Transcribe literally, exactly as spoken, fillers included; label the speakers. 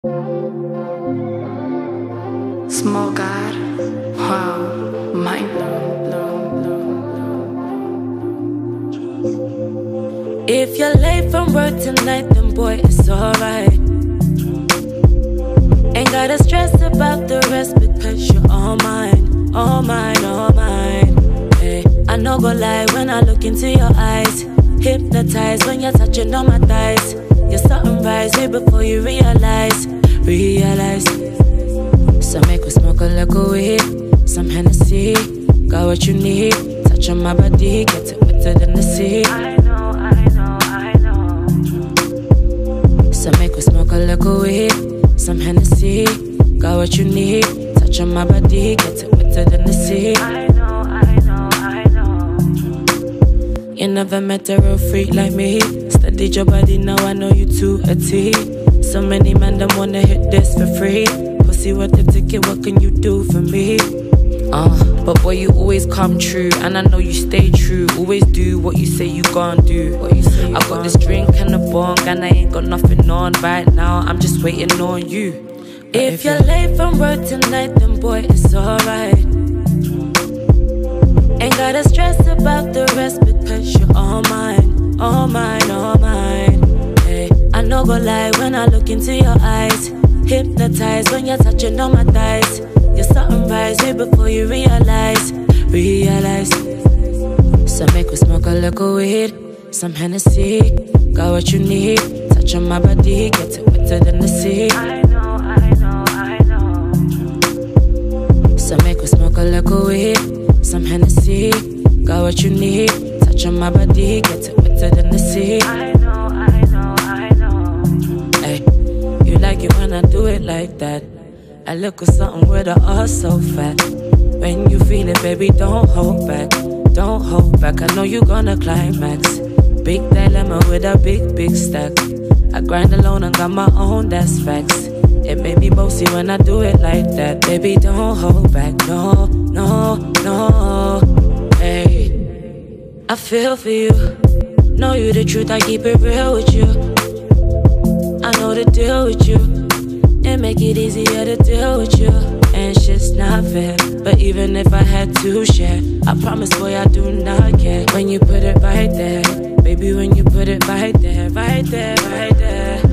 Speaker 1: Small God, wow, mind blown, blown, blown.
Speaker 2: If you're late from work tonight, then boy, it's alright. Ain't gotta stress about the rest because you're all mine, all mine, all mine. Hey, I no go lie when I look into your eyes. Hypnotized when you're touching on my thighs. You're something rise way before you realize, realize. So make we smoke a little weed, some Hennessy. Got what you need, touch on my body, get it wetter than the sea.
Speaker 1: I know, I know, I know.
Speaker 2: So make we smoke a little weed, some Hennessy. Got what you need, touch on my body, get it wetter than the sea.
Speaker 1: I know, I know, I know.
Speaker 2: You never met a real freak like me. Studied your body, now I know you to a T. So many men them wanna hit this for free. See what the ticket, what can you do for me? Uh, but boy, you always come true, and I know you stay true. Always do what you say you gon' do. What you say you I got this drink and a bong, and I ain't got nothing on right now. I'm just waiting on you. If, if you're late from work tonight, then boy, it's alright. Ain't gotta stress about the rest because you're all mine, all mine, all mine. Hey, I no go lie when I look into your eyes. Hypnotized when you're touching on my thighs. You're something rise way before you realize, realize. So make we smoke a little weed, some Hennessy. Got what you need, touch on my body, get it wetter than the sea.
Speaker 1: I know, I know, I know.
Speaker 2: So make we smoke a little weed, some Hennessy. Got what you need, touch on my body, get it wetter than the sea.
Speaker 1: I know, I know, I know.
Speaker 2: Ay. You like it when I do it like that. I look at something with a ass so fat. When you feel it, baby, don't hold back. Don't hold back, I know you gonna climax. Big dilemma with a big, big stack. I grind alone and got my own, that's facts. It made me bossy when I do it like that. Baby, don't hold back, no, no, no. Hey, I feel for you. Know you the truth, I keep it real with you. I know the deal with you. It make it easier to deal with you. And shit's not fair, but even if I had to share, I promise, boy, I do not care. When you put it right there, baby, when you put it right there, right there, right there.